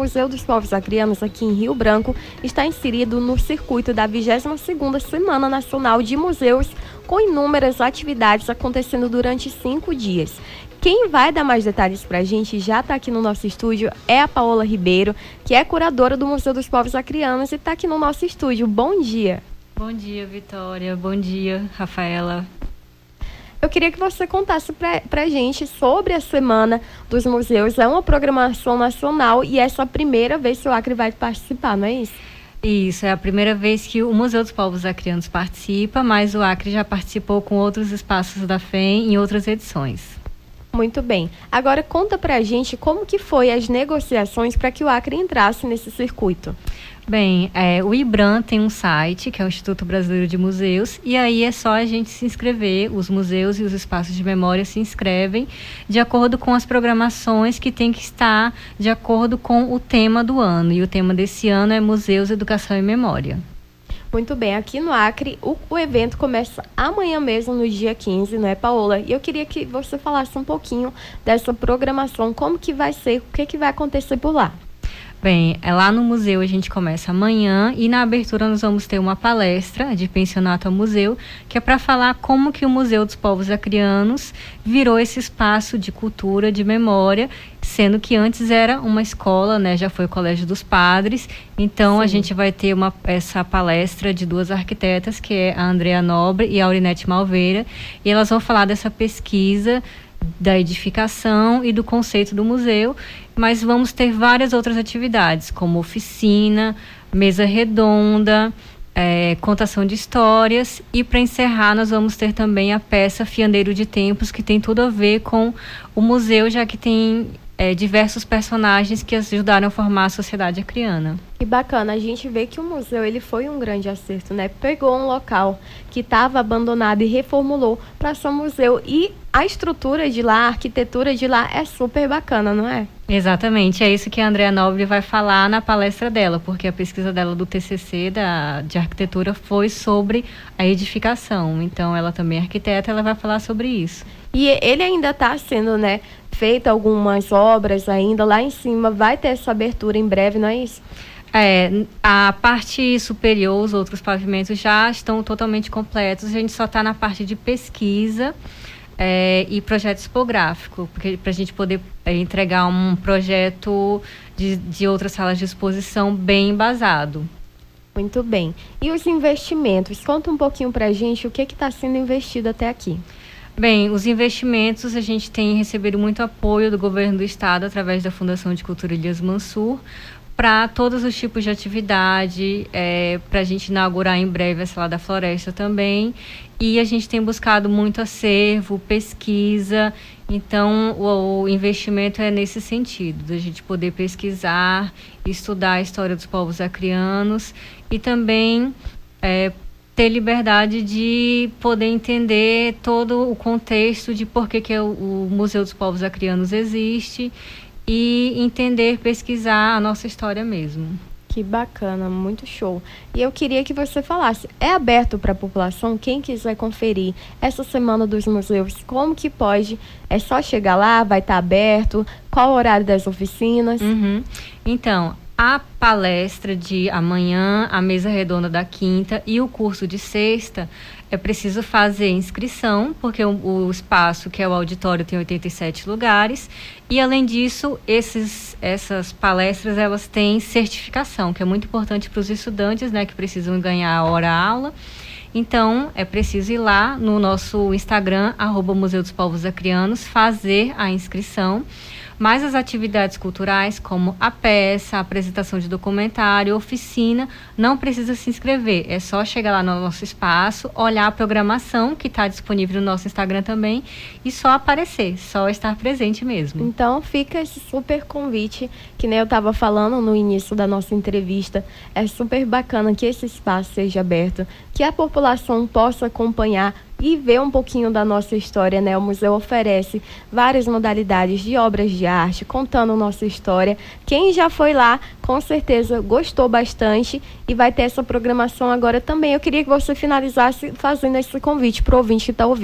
Museu dos Povos Acreanos, aqui em Rio Branco, está inserido no circuito da 22ª Semana Nacional de Museus, com inúmeras atividades acontecendo durante 5 dias. Quem vai dar mais detalhes para a gente, já está aqui no nosso estúdio, é a Paola Ribeiro, que é curadora do Museu dos Povos Acreanos e está aqui no nosso estúdio. Bom dia. Bom dia, Vitória. Bom dia, Rafaela. Eu queria que você contasse para a gente sobre a Semana dos Museus. É uma programação nacional e essa é a primeira vez que o Acre vai participar, não é isso? Isso, é a primeira vez que o Museu dos Povos Acreanos participa, mas o Acre já participou com outros espaços da FEM em outras edições. Muito bem. Agora conta pra gente como que foi as negociações para que o Acre entrasse nesse circuito. Bem, o IBRAM tem um site, que é o Instituto Brasileiro de Museus, e aí é só a gente se inscrever, os museus e os espaços de memória se inscrevem de acordo com as programações que tem que estar de acordo com o tema do ano. E o tema desse ano é Museus, Educação e Memória. Muito bem, aqui no Acre, o evento começa amanhã mesmo, no dia 15, não é, Paola? E eu queria que você falasse um pouquinho dessa programação, como que vai ser, o que vai acontecer por lá. Bem, lá no museu a gente começa amanhã e na abertura nós vamos ter uma palestra de pensionato ao museu, que é para falar como que o Museu dos Povos Acreanos virou esse espaço de cultura, de memória, sendo que antes era uma escola, né, já foi o Colégio dos Padres. Então Sim. A gente vai ter essa palestra de 2 arquitetas, que é a Andrea Nobre e a Aurinete Malveira, e elas vão falar dessa pesquisa da edificação e do conceito do museu, mas vamos ter várias outras atividades, como oficina, mesa redonda, contação de histórias, e para encerrar nós vamos ter também a peça Fiandeiro de Tempos, que tem tudo a ver com o museu, já que tem diversos personagens que ajudaram a formar a sociedade acreana. Que bacana, a gente vê que o museu ele foi um grande acerto, né? Pegou um local que estava abandonado e reformulou para ser um museu, e a estrutura de lá, a arquitetura de lá é super bacana, não é? Exatamente, é isso que a Andrea Nobre vai falar na palestra dela, porque a pesquisa dela do TCC de arquitetura foi sobre a edificação, então ela também é arquiteta, ela vai falar sobre isso. E ele ainda está sendo, né, feita algumas obras ainda, lá em cima vai ter essa abertura em breve, não é isso? A parte superior, os outros pavimentos já estão totalmente completos, a gente só está na parte de pesquisa e projeto tipográfico, porque para a gente poder entregar um projeto de outras salas de exposição bem embasado. Muito bem. E os investimentos? Conta um pouquinho para a gente o que está sendo investido até aqui. Bem, os investimentos, a gente tem recebido muito apoio do governo do estado através da Fundação de Cultura Elias Mansur para todos os tipos de atividade, para a gente inaugurar em breve a Sala da Floresta também, e a gente tem buscado muito acervo, pesquisa, então o investimento é nesse sentido, da gente poder pesquisar, estudar a história dos povos acreanos e também ter liberdade de poder entender todo o contexto de por que o Museu dos Povos Acreanos existe e entender, pesquisar a nossa história mesmo. Que bacana, muito show. E eu queria que você falasse, é aberto para a população? Quem quiser conferir essa Semana dos Museus, como que pode? É só chegar lá, vai estar aberto? Qual o horário das oficinas? Então, a palestra de amanhã, a mesa redonda da quinta e o curso de sexta, é preciso fazer inscrição, porque o espaço, que é o auditório, tem 87 lugares, e além disso, essas palestras, elas têm certificação, que é muito importante para os estudantes, né, que precisam ganhar a hora-aula. Então, é preciso ir lá no nosso Instagram, @Museu dos Povos Acreanos, fazer a inscrição. Mas as atividades culturais, como a peça, a apresentação de documentário, oficina, não precisa se inscrever. É só chegar lá no nosso espaço, olhar a programação, que está disponível no nosso Instagram também, e só aparecer, só estar presente mesmo. Então, fica esse super convite, que nem eu estava falando no início da nossa entrevista. É super bacana que esse espaço seja aberto, que a população possa acompanhar e ver um pouquinho da nossa história, né? O museu oferece várias modalidades de obras de arte, contando nossa história. Quem já foi lá, com certeza gostou bastante e vai ter essa programação agora também. Eu queria que você finalizasse fazendo esse convite para o ouvinte que está ouvindo.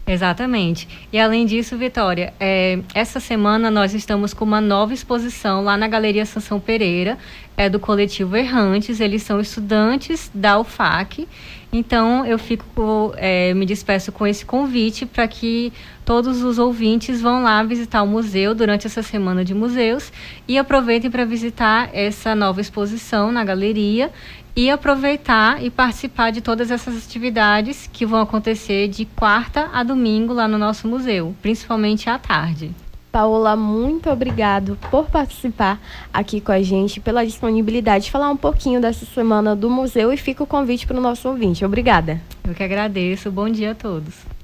Exatamente. E além disso, Vitória, essa semana nós estamos com uma nova exposição lá na Galeria Sansão Pereira, do coletivo Errantes. Eles são estudantes da UFAC. Então, eu me despeço com esse convite para que todos os ouvintes vão lá visitar o museu durante essa semana de museus e aproveitem para visitar essa nova exposição na galeria e aproveitar e participar de todas essas atividades que vão acontecer de quarta a domingo lá no nosso museu, principalmente à tarde. Paola, muito obrigado por participar aqui com a gente, pela disponibilidade de falar um pouquinho dessa semana do museu, e fica o convite para o nosso ouvinte. Obrigada. Eu que agradeço. Bom dia a todos.